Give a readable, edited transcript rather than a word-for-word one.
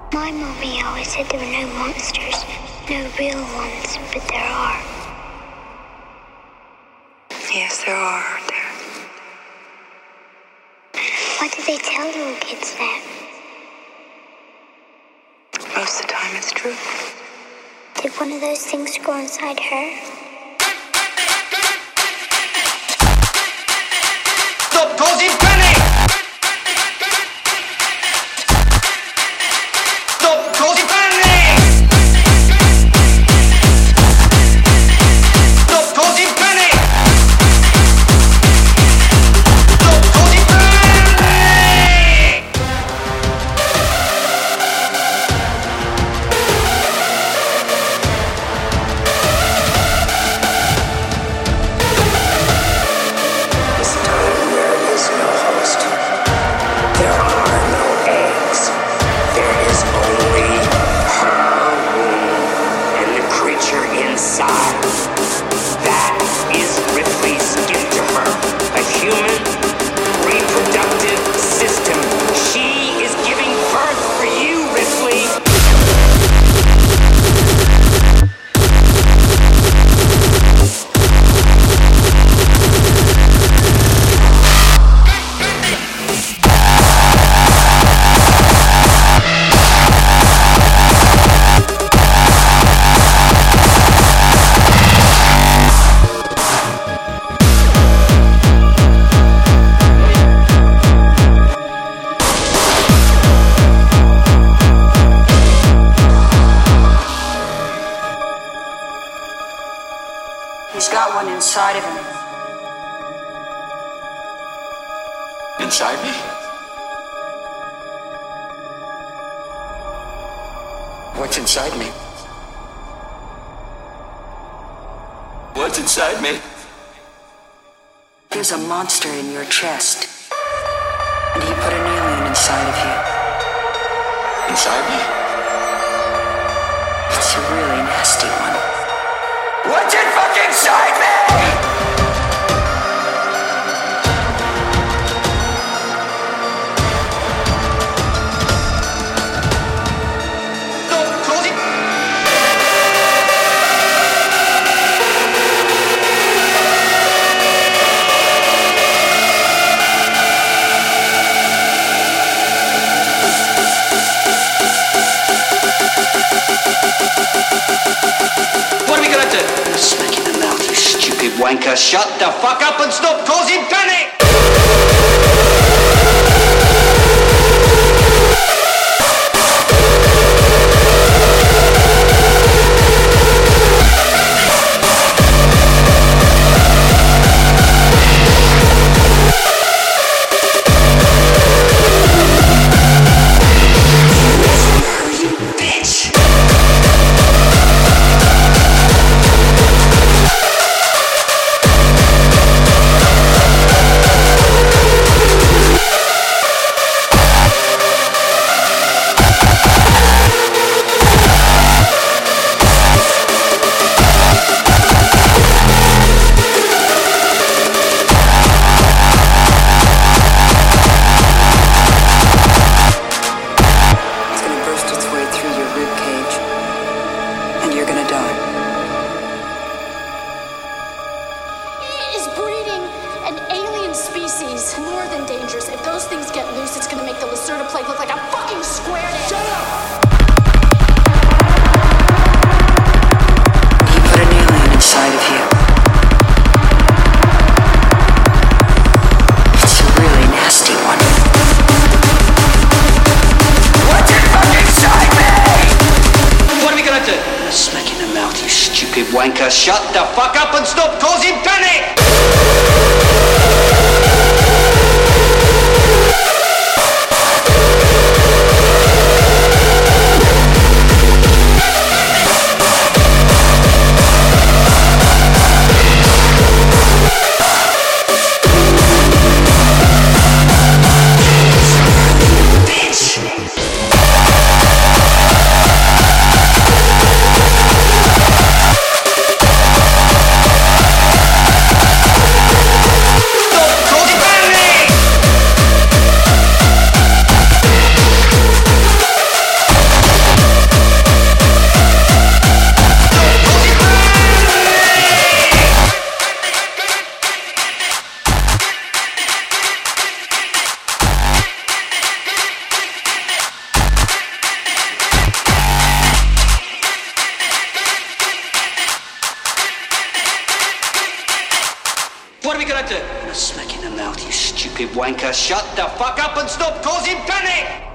My mommy always said there were no monsters, no real ones, but there are. Yes, there are, aren't there? Why do they tell little kids that? Most of the time it's true. Did one of those things grow inside her? Stop causing panic! Stop causing panic! Stop causing panic! Stop causing panic! This time there is no host. There are no eggs. There is only her womb and the creature inside. That is Ripley's gift to her. A human reproductive system. She is giving birth for you, Ripley. He's got one inside of him. Inside me? What's inside me? What's inside me? There's a monster in your chest. And he put an alien inside of you. Inside me? It's a really nasty one. What's in fucking inside me? Stop causing... What are we gonna do? Smack in the mouth, you stupid wanker. Shut the fuck up and stop causing panic! It's gonna burst its way through your rib cage. And you're gonna die. Is breeding an alien species more than dangerous? If those things get loose, it's gonna make the Lacerda plague look like a fucking square dance. Shut up! He put an alien inside of you. It's a really nasty one. What's in fucking inside me? What are we gonna do? Smack in the mouth, you stupid wanker. Shut the fuck up and stop causing panic! gonna do? I'm gonna smack you in the mouth, you stupid wanker. Shut the fuck up and stop causing panic!